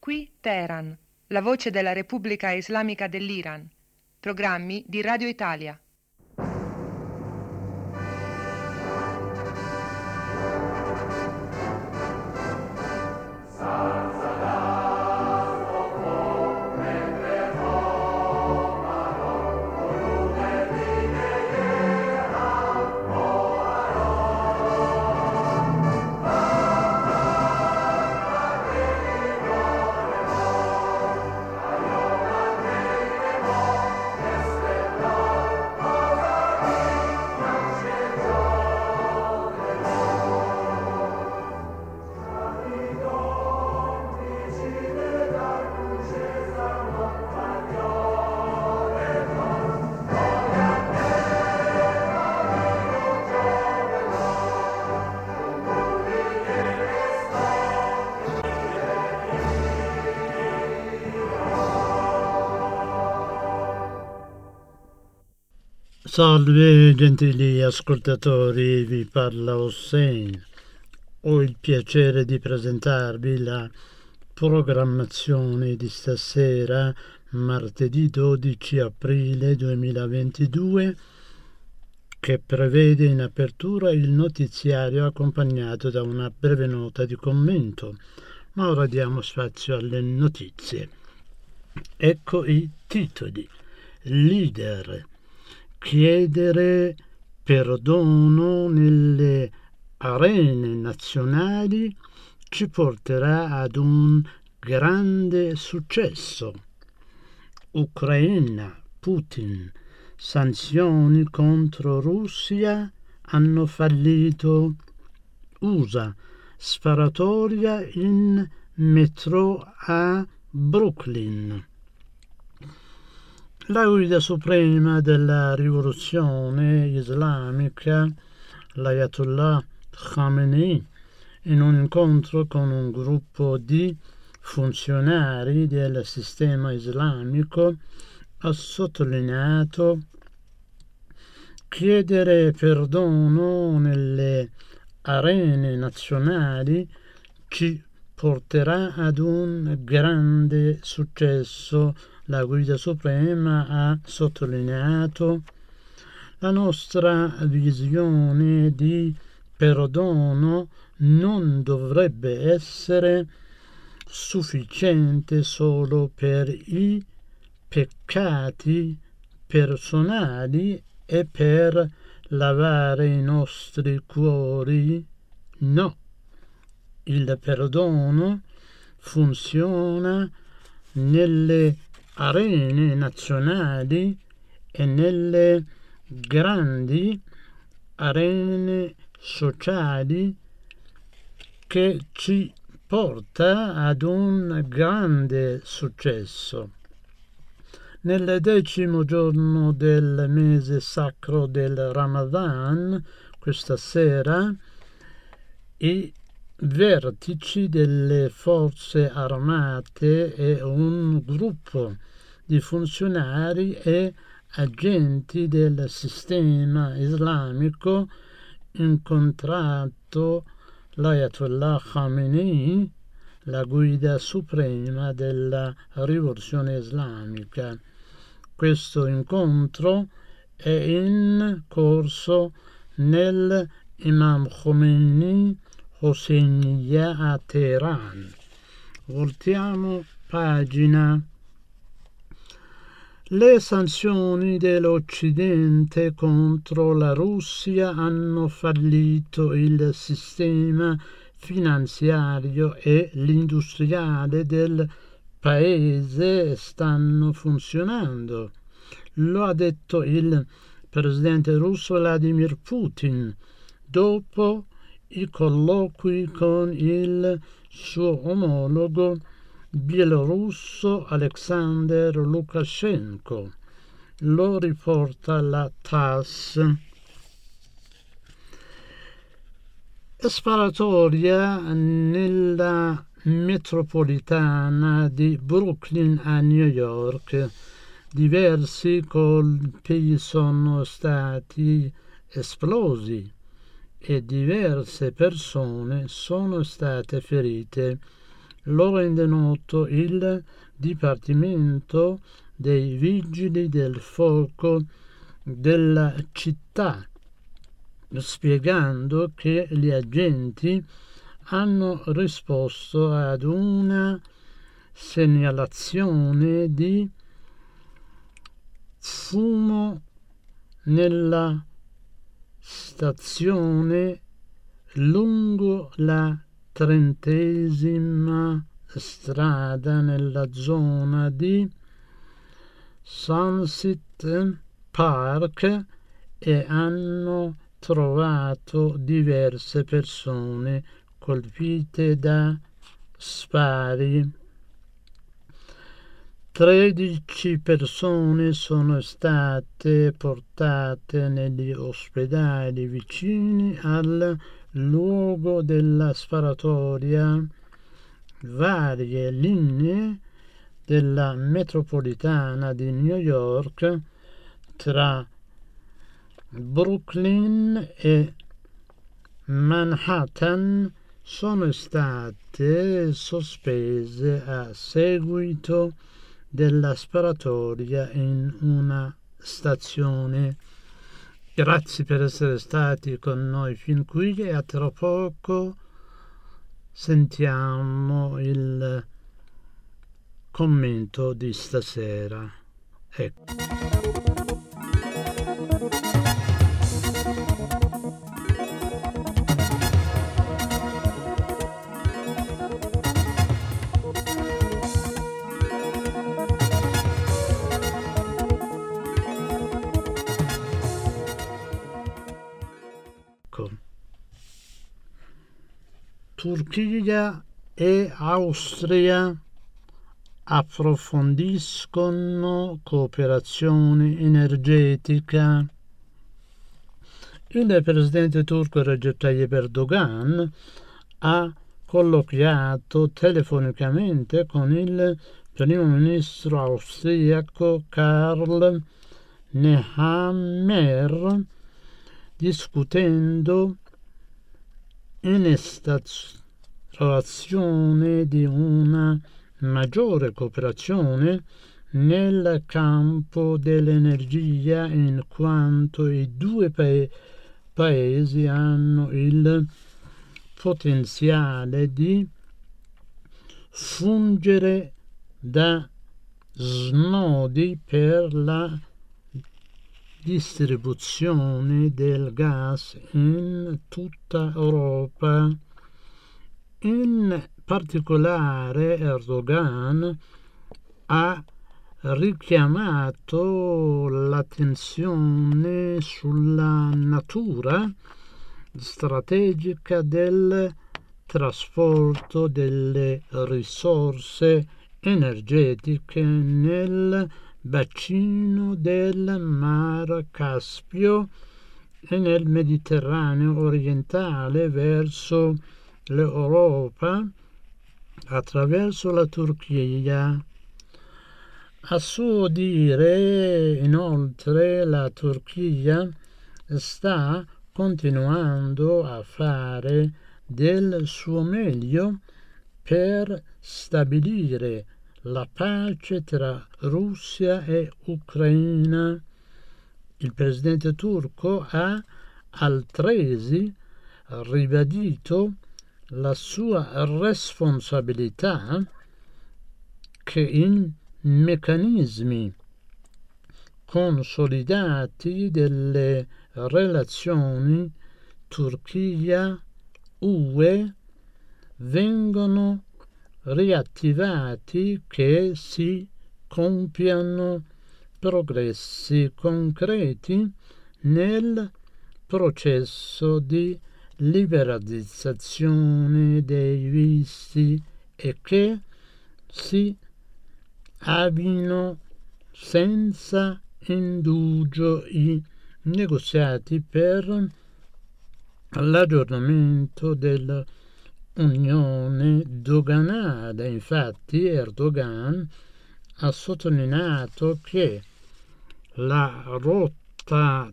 Qui Teheran, la voce della Repubblica Islamica dell'Iran. Programmi di Radio Italia. Salve gentili ascoltatori, vi parla Hossein. Ho il piacere di presentarvi la programmazione di stasera, martedì 12 aprile 2022, che prevede in apertura il notiziario accompagnato da una breve nota di commento. Ma ora diamo spazio alle notizie. Ecco i titoli. Leader. Chiedere perdono nelle arene nazionali ci porterà ad un grande successo. Ucraina, Putin, sanzioni contro Russia hanno fallito. USA, sparatoria in metro a Brooklyn. La guida suprema della rivoluzione islamica, l'Ayatollah Khamenei, in un incontro con un gruppo di funzionari del sistema islamico, ha sottolineato: chiedere perdono nelle arene nazionali ci porterà ad un grande successo. La guida suprema ha sottolineato: la nostra visione di perdono non dovrebbe essere sufficiente solo per i peccati personali e per lavare i nostri cuori. No, il perdono funziona nelle arene nazionali e nelle grandi arene sociali, che ci porta ad un grande successo. Nel 10° giorno del mese sacro del Ramadan, questa sera, i vertici delle forze armate e un gruppo di funzionari e agenti del sistema islamico incontrato l'Ayatollah Khamenei, la guida suprema della rivoluzione islamica. Questo incontro è in corso nel Imam Khomeini Hosseiniya a Teheran. Voltiamo pagina. Le sanzioni dell'Occidente contro la Russia hanno fallito il sistema finanziario e l'industriale del paese stanno funzionando. Lo ha detto il presidente russo Vladimir Putin dopo i colloqui con il suo omologo bielorusso Alexander Lukashenko. Lo riporta la TASS. Sparatoria nella metropolitana di Brooklyn a New York. Diversi colpi sono stati esplosi e diverse persone sono state ferite. lo rende noto il Dipartimento dei Vigili del Fuoco della città, spiegando che gli agenti hanno risposto ad una segnalazione di fumo nella stazione lungo la 30ª strada nella zona di Sunset Park e hanno trovato diverse persone colpite da spari. 13 persone sono state portate negli ospedali vicini al luogo della sparatoria. Varie linee della metropolitana di New York tra Brooklyn e Manhattan sono state sospese a seguito della sparatoria in una stazione. Grazie per essere stati con noi fin qui e a tra poco sentiamo il commento di stasera. Ecco. Turchia e Austria approfondiscono cooperazione energetica. Il presidente turco Recep Tayyip Erdogan ha colloquiato telefonicamente con il primo ministro austriaco Karl Nehammer, discutendo instaurazione di una maggiore cooperazione nel campo dell'energia, in quanto i due paesi hanno il potenziale di fungere da snodi per la distribuzione del gas in tutta Europa. In particolare Erdogan ha richiamato l'attenzione sulla natura strategica del trasporto delle risorse energetiche nel bacino del Mar Caspio e nel Mediterraneo orientale verso l'Europa attraverso la Turchia. A suo dire, inoltre, la Turchia sta continuando a fare del suo meglio per stabilire la pace tra Russia e Ucraina. Il presidente turco ha altresì ribadito la sua responsabilità che i meccanismi consolidati delle relazioni Turchia-UE vengono riattivati, che si compiano progressi concreti nel processo di liberalizzazione dei visti e che si avviino senza indugio i negoziati per l'aggiornamento dell'unione doganale. Infatti Erdogan ha sottolineato che la rotta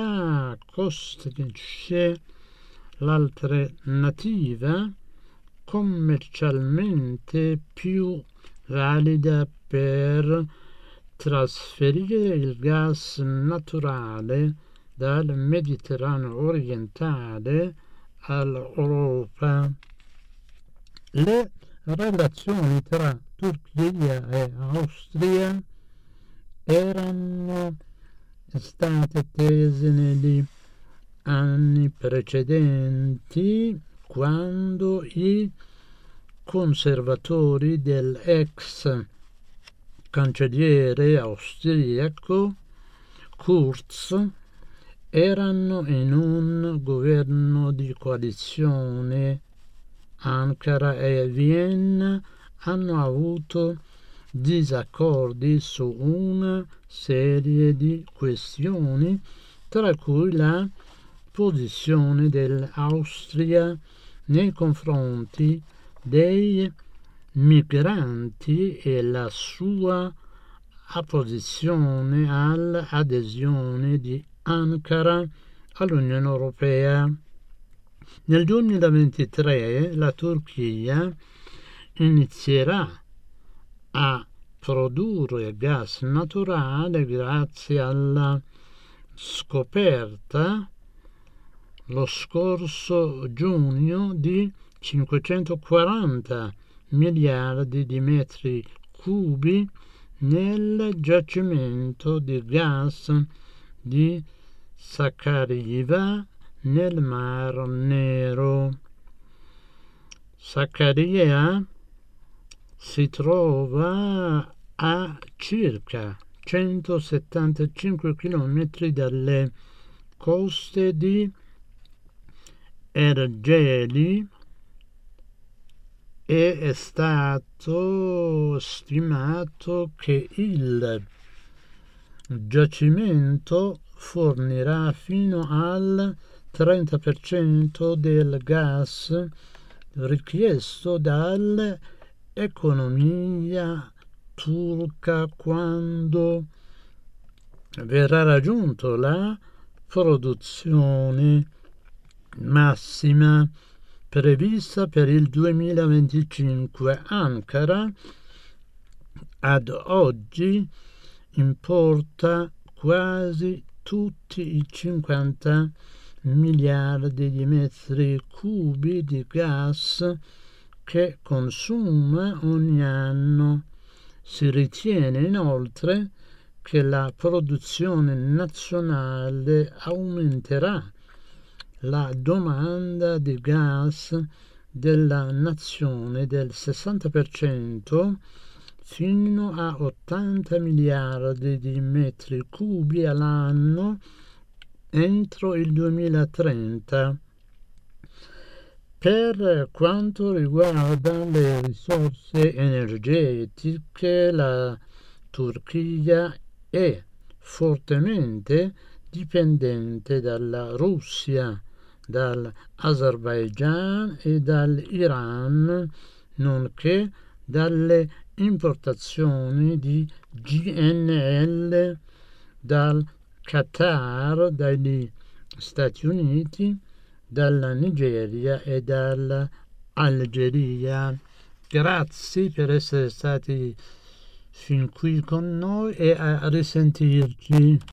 turca costituisce l'alternativa commercialmente più valida per trasferire il gas naturale dal Mediterraneo orientale all'Europa. Le relazioni tra Turchia e Austria erano state tese negli anni precedenti, quando i conservatori dell'ex cancelliere austriaco Kurz erano in un governo di coalizione. Ankara e Vienna hanno avuto disaccordi su una serie di questioni, tra cui la posizione dell'Austria nei confronti dei migranti e la sua opposizione all'adesione di Ankara all'Unione Europea. Nel 2023 la Turchia inizierà a produrre gas naturale grazie alla scoperta lo scorso giugno di 540 miliardi di metri cubi nel giacimento di gas di Sakarya nel Mar Nero. Sakarya si trova a circa 175 km dalle coste di Ergeli e è stato stimato che il giacimento fornirà fino al 30% del gas richiesto dall'economia turca quando verrà raggiunto la produzione massima prevista per il 2025. Ankara ad oggi importa quasi tutti i 50 miliardi di metri cubi di gas che consuma ogni anno. Si ritiene inoltre che la produzione nazionale aumenterà la domanda di gas della nazione del 60% fino a 80 miliardi di metri cubi all'anno entro il 2030. Per quanto riguarda le risorse energetiche, la Turchia è fortemente dipendente dalla Russia, dall'Azerbaigian e dall'Iran, nonché dalle importazioni di GNL dal Qatar, dagli Stati Uniti, dalla Nigeria e dall'Algeria. Grazie per essere stati fin qui con noi e a risentirci.